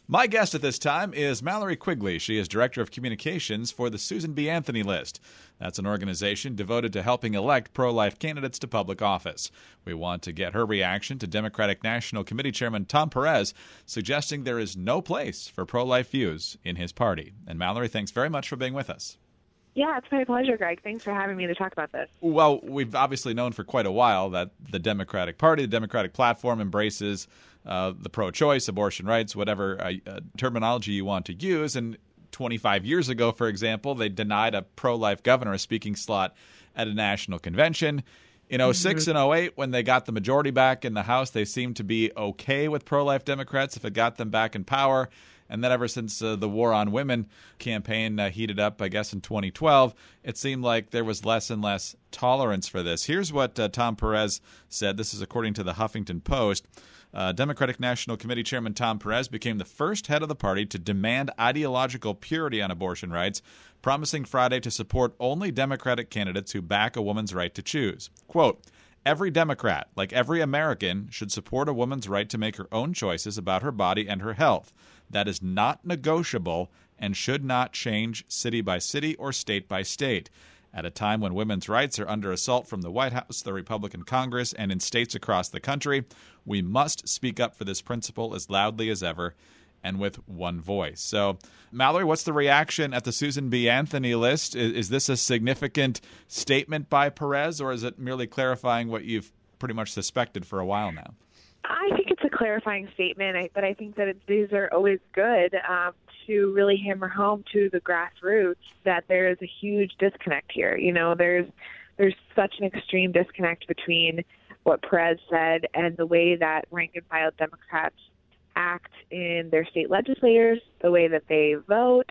My guest at this time is Mallory Quigley. She is Director of Communications for the Susan B. Anthony List. That's an organization devoted to helping elect pro-life candidates to public office. We want to get her reaction to Democratic National Committee Chairman Tom Perez suggesting there is no place for pro-life views in his party. And Mallory, thanks very much for being with us. Yeah, it's my pleasure, Greg. Thanks for having me to talk about this. Well, we've obviously known for quite a while that the Democratic Party, the Democratic platform, embraces the pro-choice, abortion rights, whatever terminology you want to use. And 25 years ago, for example, they denied a pro-life governor a speaking slot at a national convention. In 2006 and 2008, when they got the majority back in the House, they seemed to be okay with pro-life Democrats if it got them back in power. And then ever since the War on Women campaign heated up, I guess, in 2012, it seemed like there was less and less tolerance for this. Here's what Tom Perez said. This is according to the Huffington Post. Democratic National Committee Chairman Tom Perez became the first head of the party to demand ideological purity on abortion rights, promising Friday to support only Democratic candidates who back a woman's right to choose. Quote, "Every Democrat, like every American, should support a woman's right to make her own choices about her body and her health. That is not negotiable and should not change city by city or state by state. At a time when women's rights are under assault from the White House, the Republican Congress, and in states across the country, we must speak up for this principle as loudly as ever and with one voice." So, Mallory, what's the reaction at the Susan B. Anthony List? Is this a significant statement by Perez, or is it merely clarifying what you've pretty much suspected for a while now? I think it's a clarifying statement, but I think that these are always good to really hammer home to the grassroots that there is a huge disconnect here. You know, there's such an extreme disconnect between what Perez said and the way that rank-and-file Democrats act in their state legislators, the way that they vote.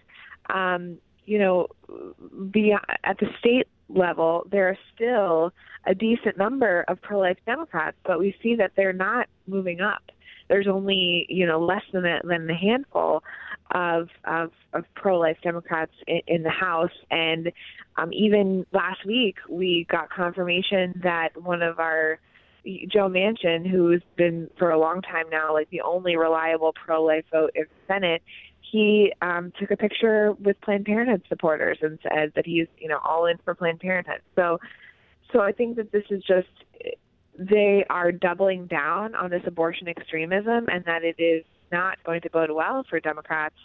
At the state level, there are still a decent number of pro-life Democrats, but we see that they're not moving up. There's only, less than a handful of pro-life Democrats in the House. And even last week, we got confirmation that one of our, Joe Manchin, who's been for a long time now, like the only reliable pro-life vote in the Senate, he took a picture with Planned Parenthood supporters and said that he's, all in for Planned Parenthood. So I think that this is just, they are doubling down on this abortion extremism, and that it is not going to bode well for Democrats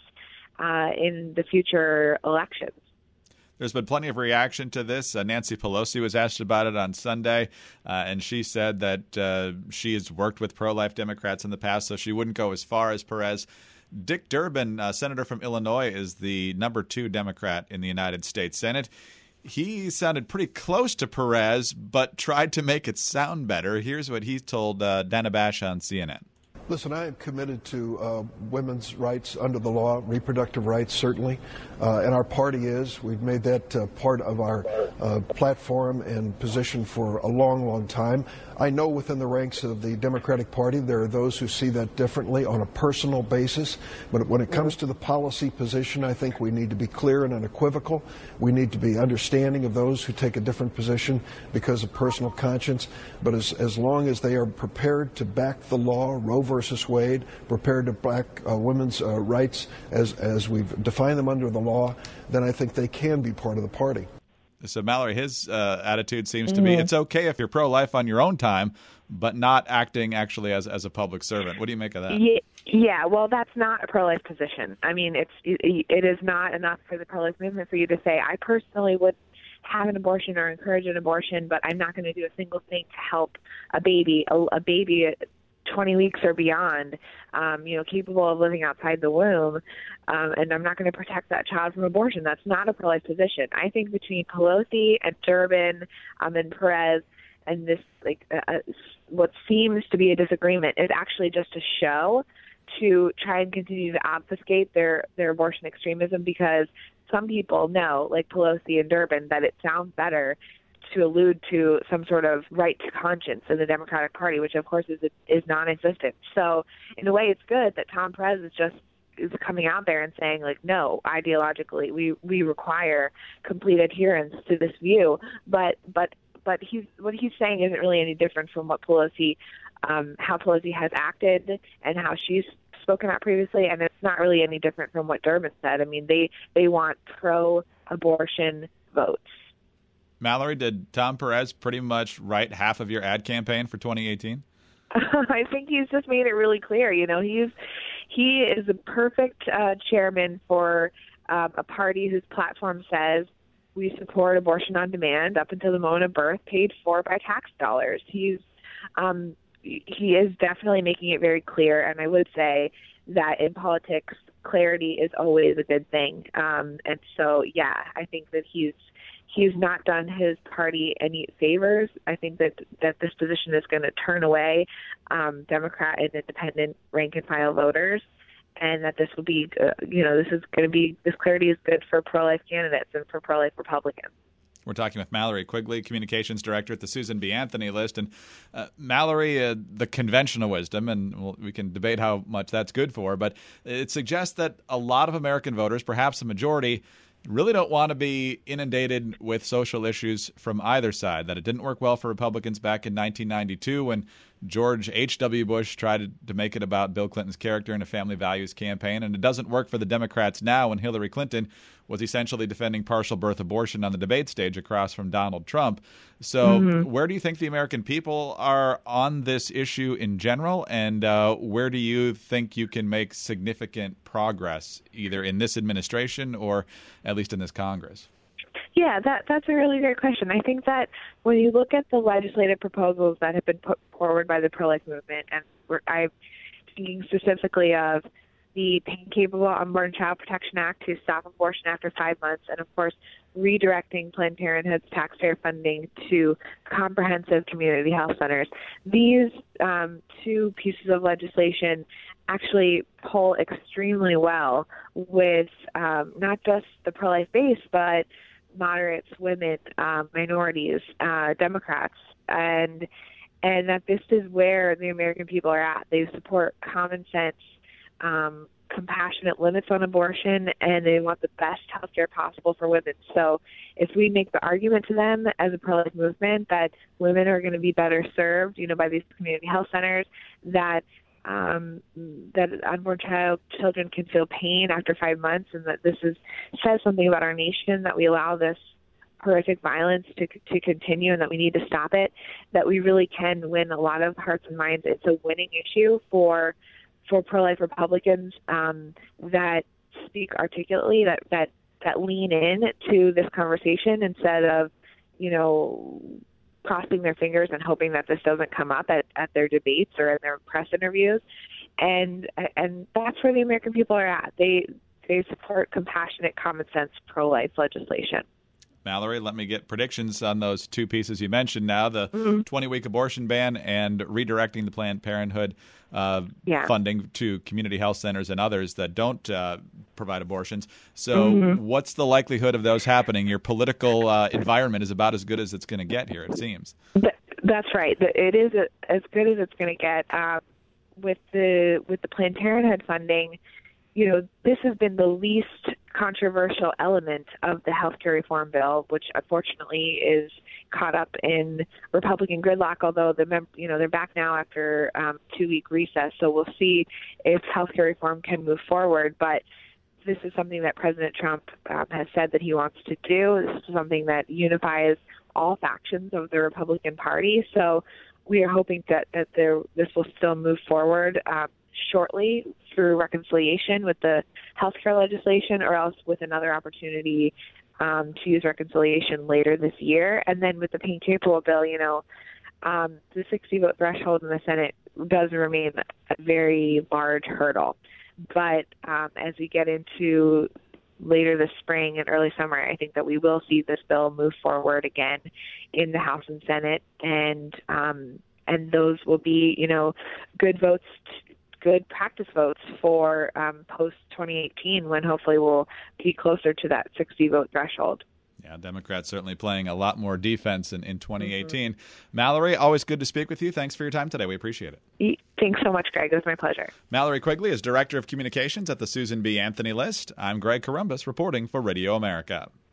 in the future elections. There's been plenty of reaction to this. Nancy Pelosi was asked about it on Sunday, and she said that she has worked with pro-life Democrats in the past, so she wouldn't go as far as Perez. Dick Durbin, senator from Illinois, is the number 2 Democrat in the United States Senate. He sounded pretty close to Perez, but tried to make it sound better. Here's what he told Dana Bash on CNN. Listen, I am committed to women's rights under the law, reproductive rights certainly, and our party is. We've made that part of our platform and position for a long, long time. I know within the ranks of the Democratic Party there are those who see that differently on a personal basis, but when it comes to the policy position, I think we need to be clear and unequivocal. We need to be understanding of those who take a different position because of personal conscience, but as long as they are prepared to back the law, Roe versus Wade, prepared to back women's rights as we've defined them under the law, then I think they can be part of the party. So, Mallory, his attitude seems to be it's okay if you're pro-life on your own time, but not acting actually as a public servant. What do you make of that? Yeah, well, that's not a pro-life position. I mean, it is not enough for the pro-life movement for you to say, I personally would have an abortion or encourage an abortion, but I'm not going to do a single thing to help a baby 20 weeks or beyond, capable of living outside the womb, and I'm not going to protect that child from abortion. That's not a pro-life position. I think between Pelosi and Durbin and Perez and this, what seems to be a disagreement is actually just a show to try and continue to obfuscate their abortion extremism, because some people know, like Pelosi and Durbin, that it sounds better to allude to some sort of right to conscience in the Democratic Party, which of course is non-existent. So in a way, it's good that Tom Perez is coming out there and saying, like, no, ideologically, we require complete adherence to this view. But what he's saying isn't really any different from what Pelosi, how Pelosi has acted and how she's spoken out previously, and it's not really any different from what Durbin said. I mean, they want pro-abortion votes. Mallory, did Tom Perez pretty much write half of your ad campaign for 2018? I think he's just made it really clear. You know, he is a perfect chairman for a party whose platform says we support abortion on demand up until the moment of birth, paid for by tax dollars. He is definitely making it very clear, and I would say that in politics, clarity is always a good thing. And so, yeah, I think that he's not done his party any favors. I think that this position is going to turn away Democrat and independent rank-and-file voters, and that this will be, this clarity is good for pro-life candidates and for pro-life Republicans. We're talking with Mallory Quigley, Communications Director at the Susan B. Anthony List. And Mallory, the conventional wisdom, and we can debate how much that's good for, but it suggests that a lot of American voters, perhaps a majority, really don't want to be inundated with social issues from either side, that it didn't work well for Republicans back in 1992 when George H.W. Bush tried to make it about Bill Clinton's character in a family values campaign, and it doesn't work for the Democrats now when Hillary Clinton was essentially defending partial birth abortion on the debate stage across from Donald Trump. So where do you think the American people are on this issue in general, and where do you think you can make significant progress, either in this administration or at least in this Congress? Yeah, that's a really great question. I think that when you look at the legislative proposals that have been put forward by the pro-life movement, and I'm thinking specifically of the Pain-Capable Unborn Child Protection Act to stop abortion after 5 months, and of course redirecting Planned Parenthood's taxpayer funding to comprehensive community health centers. These two pieces of legislation actually pull extremely well with not just the pro-life base, but moderates, women, minorities, Democrats, and that this is where the American people are at. They support common sense, compassionate limits on abortion, and they want the best health care possible for women. So if we make the argument to them as a pro-life movement that women are going to be better served, by these community health centers, that unborn children can feel pain after 5 months, and that this says something about our nation, that we allow this horrific violence to continue and that we need to stop it, that we really can win a lot of hearts and minds. It's a winning issue for pro-life Republicans that speak articulately, that lean in to this conversation instead of, crossing their fingers and hoping that this doesn't come up at their debates or in their press interviews. And that's where the American people are at. They support compassionate, common sense, pro-life legislation. Mallory, let me get predictions on those two pieces you mentioned now, the 20-week abortion ban and redirecting the Planned Parenthood funding to community health centers and others that don't provide abortions. So what's the likelihood of those happening? Your political environment is about as good as it's going to get here, it seems. That's right. It is as good as it's going to get. With the Planned Parenthood funding, this has been the least controversial element of the healthcare reform bill, which unfortunately is caught up in Republican gridlock, although they're back now after 2-week recess. So we'll see if healthcare reform can move forward. But this is something that President Trump has said that he wants to do. This is something that unifies all factions of the Republican Party. So we are hoping that this will still move forward shortly through reconciliation with the healthcare legislation, or else with another opportunity to use reconciliation later this year. And then with the Pain-Capable bill, the 60-vote threshold in the Senate does remain a very large hurdle. But as we get into later this spring and early summer, I think that we will see this bill move forward again in the House and Senate, and those will be, good votes, good practice votes for post-2018, when hopefully we'll be closer to that 60-vote threshold. Yeah, Democrats certainly playing a lot more defense in 2018. Mallory, always good to speak with you. Thanks for your time today. We appreciate it. Thanks so much, Greg. It was my pleasure. Mallory Quigley is Director of Communications at the Susan B. Anthony List. I'm Greg Corombos reporting for Radio America.